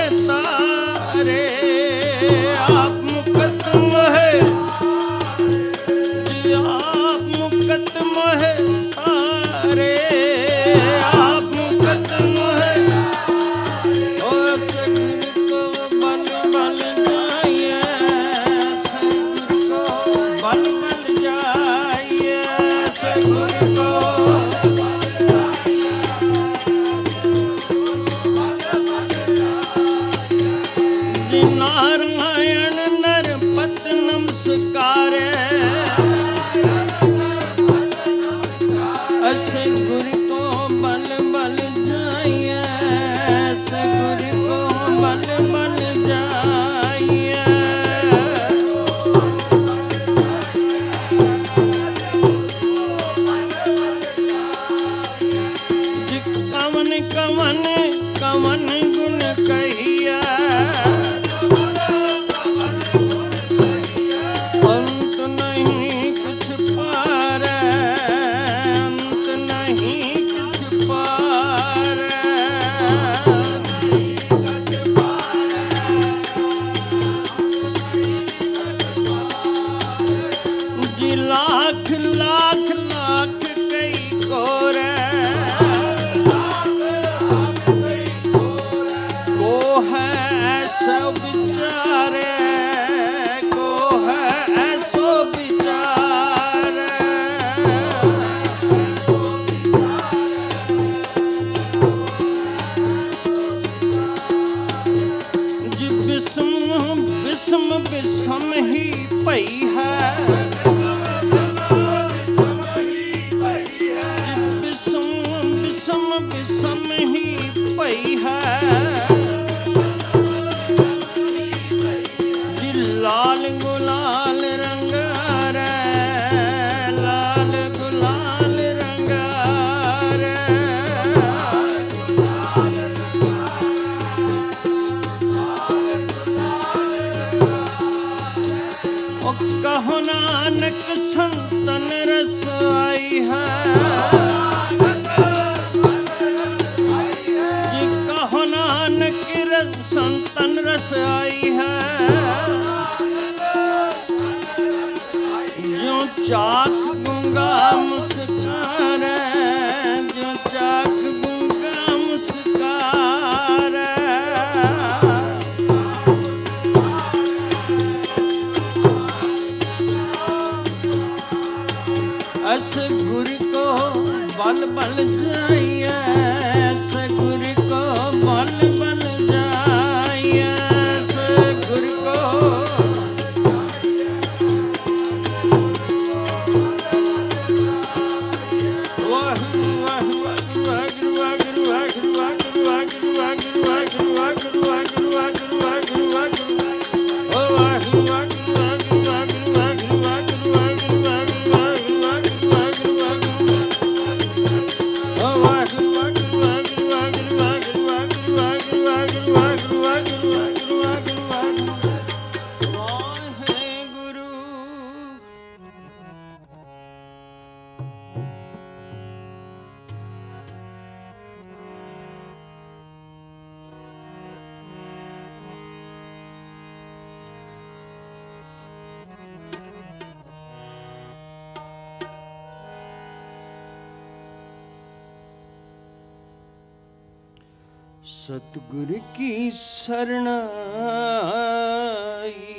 मोहे तारे, आप मुकत मोहे जी, आप मुकत मोहे तारे, आप मुकत मोहे और सगुर को बल बल जाइए, सगुर को बल बल जाइए, सगुर को नारायण नरपत नमस्कारे, सगुर को बल बल जाइए, सगुर को बल बल जाइए। जी कवन कवन कवन गुण कहिया, अंत नहीं कुछ पार, अंत नहीं कुछ पार। जी लाख लाख लाख कई कोरे, को है ऐसा विचारे, को है ऐसो विचारे। जी विषम विषम विषम ही पई है, जी विषम विषम विषम ही पई है। जी लाल गुलाल रंग रे, लाल गुलाल रंग रे। ओ कहो नानक संतन रस आई है, जी कहो नानक रस संतन रस आई है। जो चाक गूंगा मुस्कारे, जो चाक गूंगा मुस्कारे। सगुर को बल बल जाइए, सगुर को बल बल जाइए, सगुर को वाहिगुरु वाहिगुरु वाहिगुरु वाहिगुरु वाहिगुरु वाहिगुरु वाहिगुरु वाहिगुरु वाहिगुरु वाहिगुरु वाहिगुरु वाहिगुरु वाहिगुरु वाहिगुरु ओ वाहिगुरु वाहिगुरु वाहिगुरु वाहिगुरु वाहिगुरु वाहिगुरु वाहिगुरु सतगुर की शरणाई,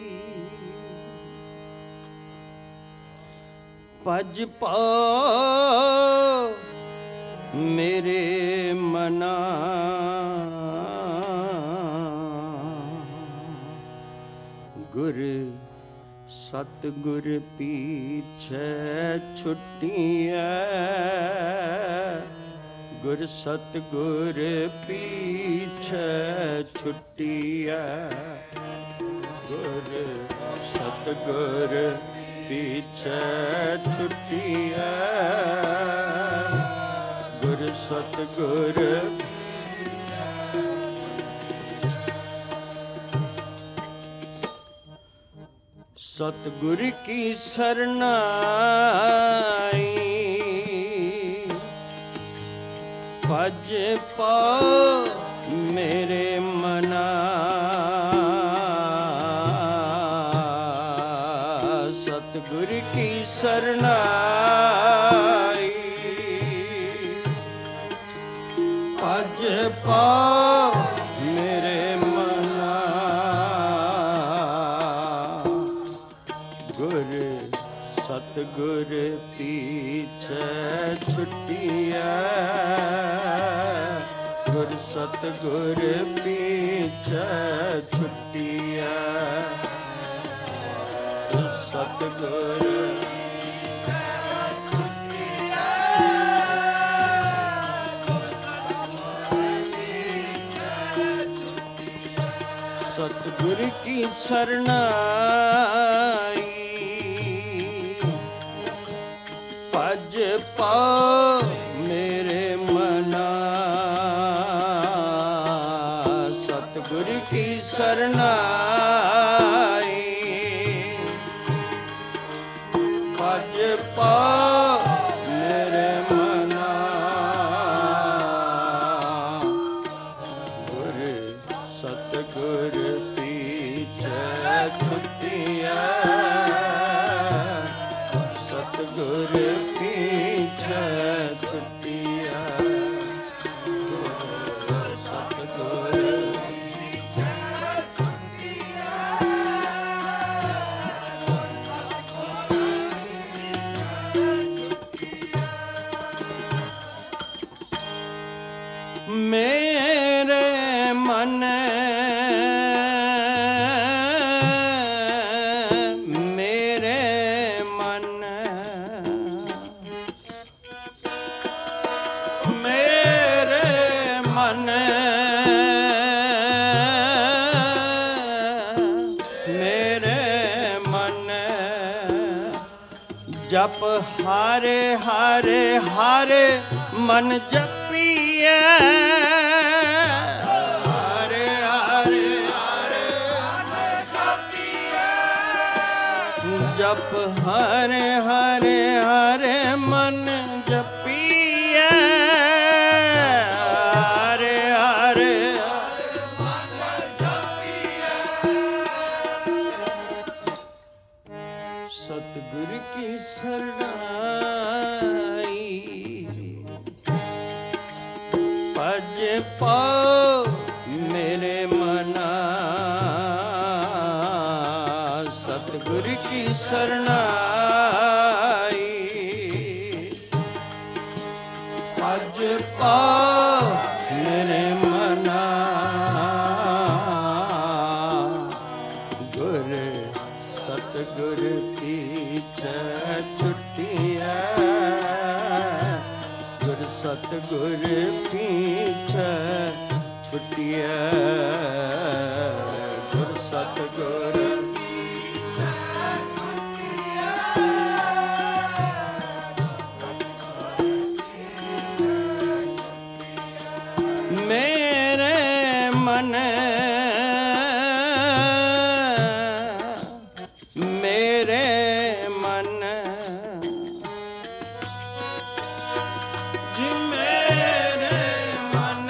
पज पाओ मेरे मना, गुर सतगुर पीछे छुट्टियाँ, गुर सतगुर पीछे छुट्टियाँ, गुर सतगुर पीछे छुट्टियाँ, गुर सतगुर सतगुर की शरणाई, भज पाओ मेरे मना, सरनाई भज पाओ मेरे मना गुर सतगुर पीछे छुटिया गुर सतगुर पीछे छुटिया सतगुर सतगुर की सरनाई भज पाओ मेरे मना सतगुर की सरनाई भज पाओ मेरे मना गुर सतगुर पीछे छुटिया सतगुर पीछे छुटिया सतगुर मेरे मन मेरे मन मेरे मन मेरे मन जप हारे हारे हारे मन जपिए हारे हारे हारे जप हारे हारे हारे मन जपिए हारे हारे सतगुर की सरनाई भज पाओ मेरे मना सतगुर की सरनाई भज पाओ मेरे मना गुर सतगुर पीछे छुटिया गुर सतगुर पीछे छुटिया गुर सतगुर मेरे मन मेरे मन जी मेरे मन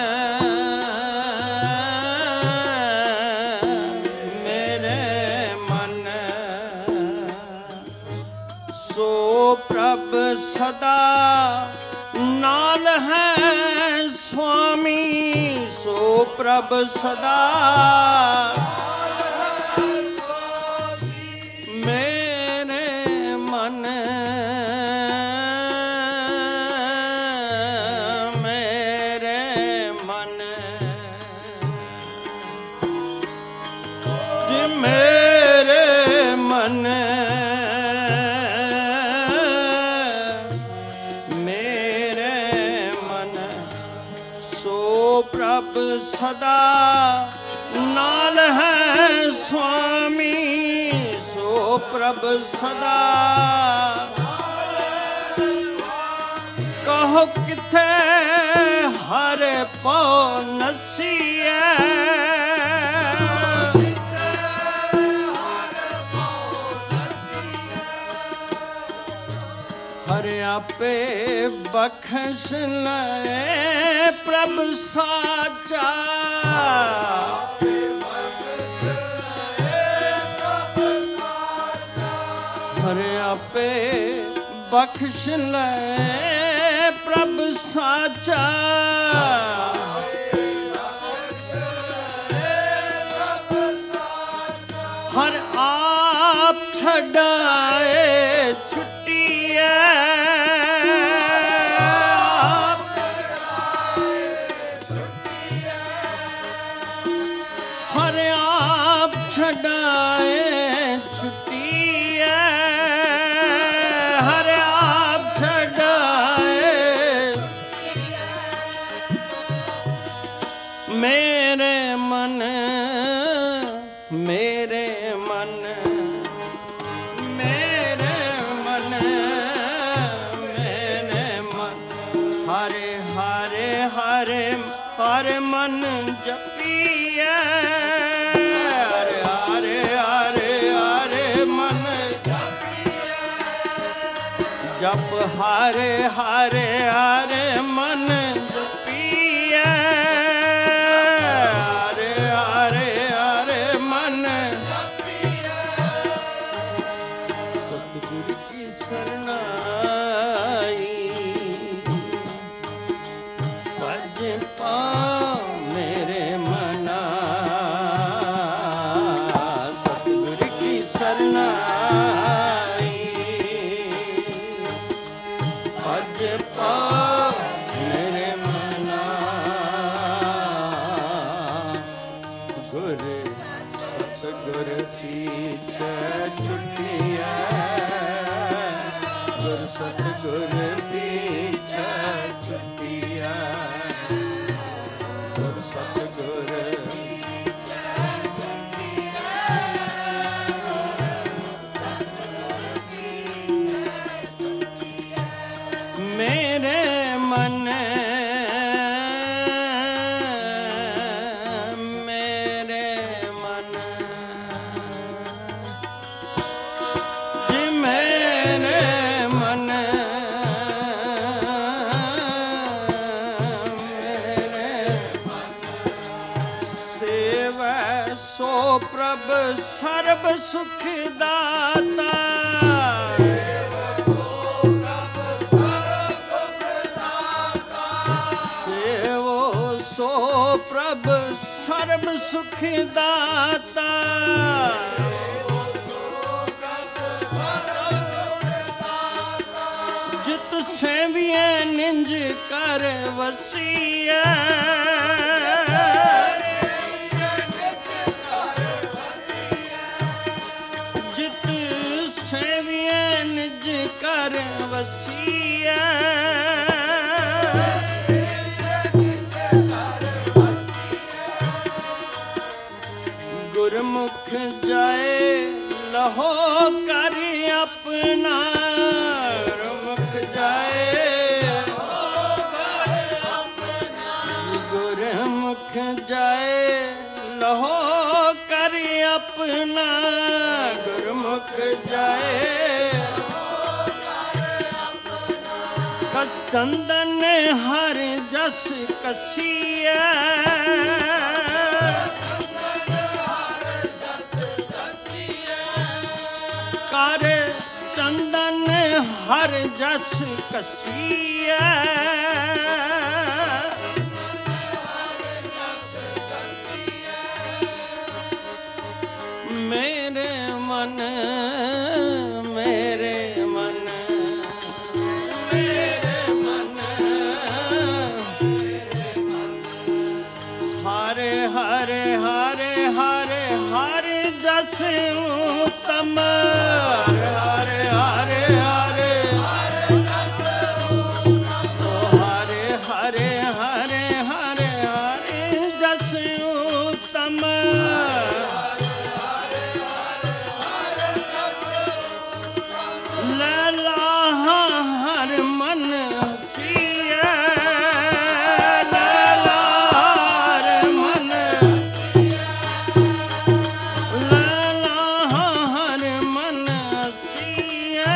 मेरे मन सो प्रभ सदा नाल है स्वामी सो प्रभ सदा मेरे मन मेरे मन जी मेरे मन मेरे मन सो प्रभ सदा नाल है स्वामी सो प्रभ सदा कहो किथे हर पौ नसीए हर आपे बख्श ले प्रभ साचा हर आपे बख्श ले प्रभ साचा, हर आप छड़ाए छुट्टियाँ, हर आप छड़ाए छुट्टियाँ, हर आप छड़ाए मेरे मन, मेरे मन, मेरे मन, मेरे मन, हरे हरे हरे हरे मन जपिए, हरे हरे हरे हरे मन जप, हरे हरे हरे मन जपिए, हरे हरे हरे मन सतगुरु की शरणाई, भज पाओ मेरे मना, सतगुरु की शरणाई, भज पाओ मेरे मना, गुरु सतगुरु पीछे छुट्टियाँ, गुरु सतगुरु पीछे छुट्टियाँ, गुरु सतगुरु मेरे मन, मेरे मन जी, मेरे मन, मेरे सेवै सो प्रभ सर्व सुख दाता, सेवो सो प्रभ सर्व सुख दाता, जित सेविए निंज कर वसिया, जित सेविए निज कर वसिया, गुरमुख जाए लहो कर अपना, गुरमुख जाए, गुरमुख जाए लहो कर अपना, गुरमुख जाए कस चंदन हर जस कसिया, कर चंदन हर जस कसिया, मेरे मन, मेरे मन, मेरे मन, हरे हरे हरे हरे हरे जस उत्तम, हरे हरे हरे हरे हरे हरे हरे हरे जस उत्तम, लैला हर मन हसिया, लैला हर मन, लैला हर मन हसिया,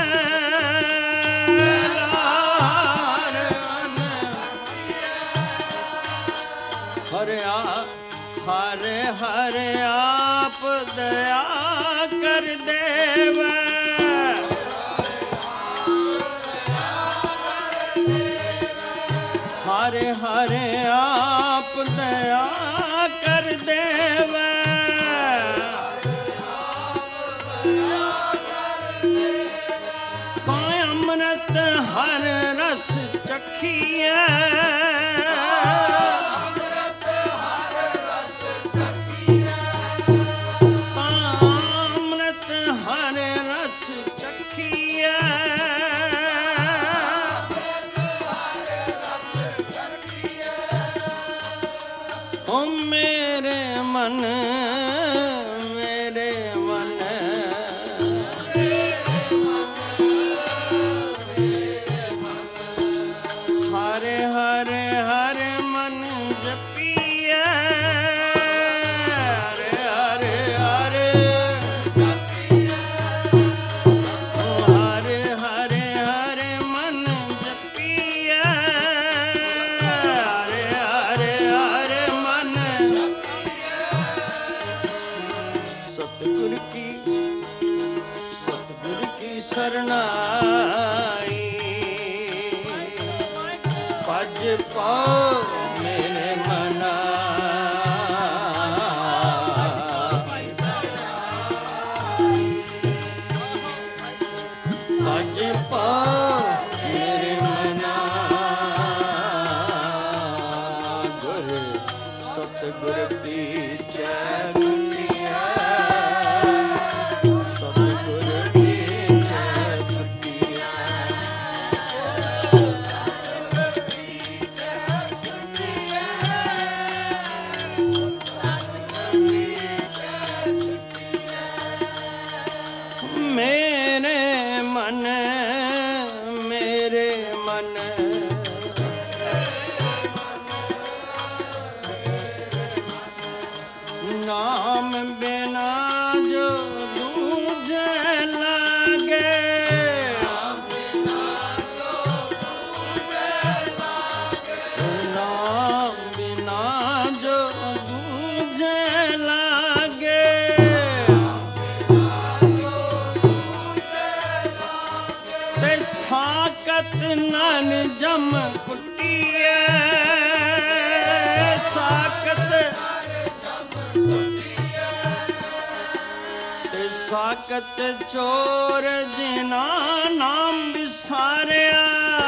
लैला हर मन हरे हरे हरे आप दया कर देव, ਦਇਆ ਕਰ ਦੇਵੇ। ਤਾਂ ਅੰਮ੍ਰਿਤ ਹਰ ਰਸ ਚਖੀਐ। ਜਮ ਕੁੱਟੀਏ ਸਾਕਤ ਤੇ ਸਾਕਤ ਚੋਰ ਜਿਨਾ ਨਾਮ ਵਿਸਾਰਿਆ।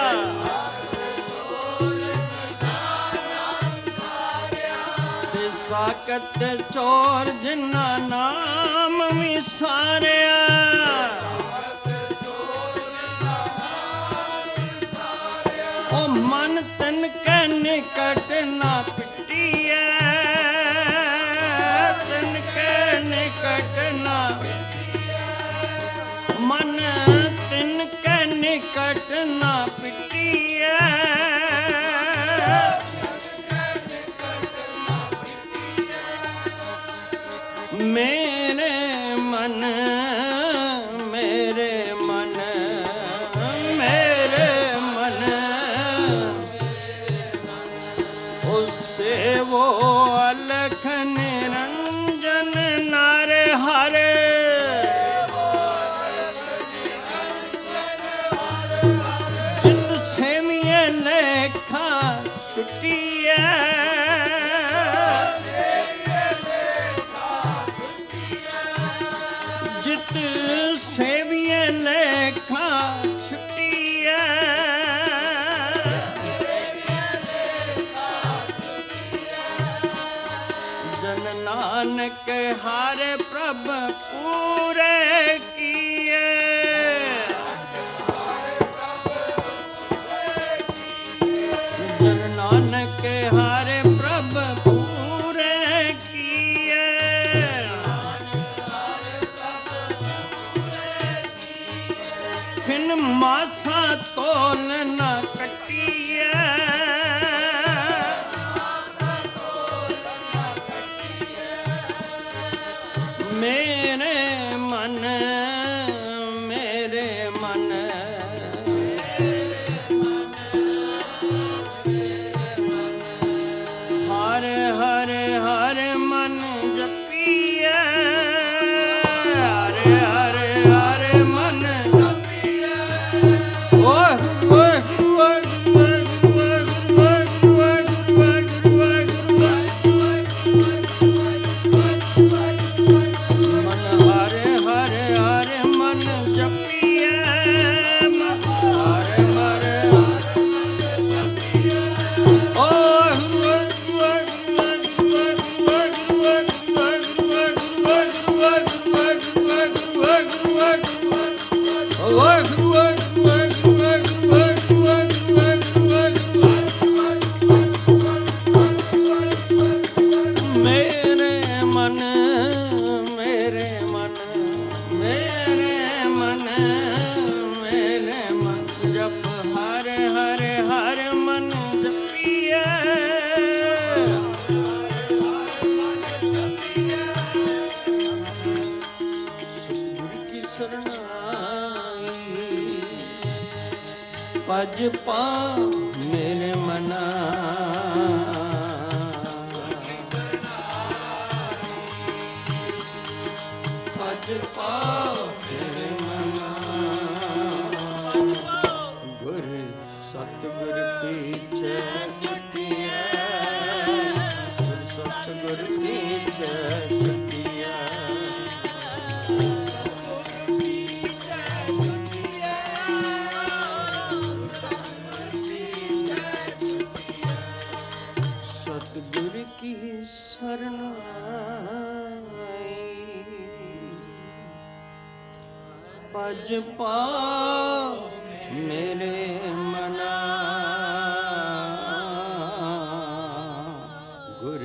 ਤੇ ਸਾਕਤ ਚੋਰ ਜਿਨਾ ਨਾਮ ਵਿਸਾਰਿਆ। ਮਨ ਤਨ ਕੈ ਨਿਕਟ ਨਾ ਪਿਟੀਐ। ਤਨ ਕੈ ਨਿਕਟ ਨਾ ਮਨ ਤਨ ਕੈ ਨਿਕਟ ਨਾ ਪਿਟੀਐ। ਮੇਰੇ ਮਨ ਮੇਰੇ ਮਨ ਮੇਰੇ ਮਨ ਸੇਵੋ ਅਲਖ ਨਿਰੰਜਨ ਨਰ ਹਰੇ। ਜਿਤ ਸੇਵੀਏ ਲੇਖਾ ਛੁਟੀਐ। ਜਿਤ ਸੇਵੀਏ ਲੇਖਾ ਛੁਟੀਐ। ਨਾਨਕ ਹਾਰੇ ਪ੍ਰਭ ਪੂਰੇ ਕੀਏ। ਜਨ ਨਾਨਕ ਹਾਰੇ ਪ੍ਰਭ ਪੂਰੇ ਕੀਏ। ਫਿਨ ਮਾਸਾ ਤੋਲ ਨਾ ਕੱਟੀਏ। ਮੇਰੇ ਮਨ ਮੇਰੇ ਮਨ ਹਰ ਹਰ ਹਰ ਮਨ ਜਪੀਐ। ਹਰ ਹਰ ਹਰ ਮਨ ਜਪੀਐ। ਓਏ ਓਏ ਓਏ ਓਏ ਓਏ ਓਏ ਓਏ ਓਏ ਭਜ ਪਾ ਮੇਰੇ ਮਨਾ ਭਜ ਪਾ ਮੇਰੇ ਮਨਾ ਗੁਰ ਸਤਿਗੁਰ ਪੀਛੇ ਛੁਟਿਐ ਗੁਰ ਸਤਿਗੁਰ ਪੀਛੇ ਛੁਟਿਐ सतगुर की शरण आई भज पा मेरे मना गुर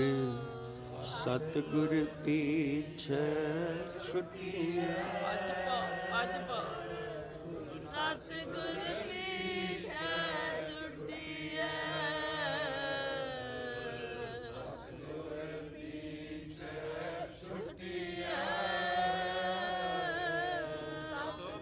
सतगुर पीछे छुटिया